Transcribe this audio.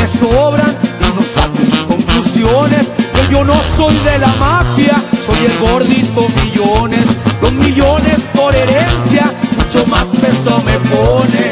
me sobran y no saques conclusiones. Yo no soy de la mafia, soy el gordito millones. Los millones por herencia mucho más peso me pone.